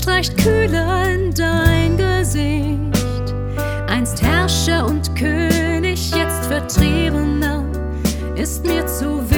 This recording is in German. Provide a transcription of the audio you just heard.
streicht kühler in dein Gesicht. Einst Herrscher und König, jetzt Vertriebener, ist mir zu wenig.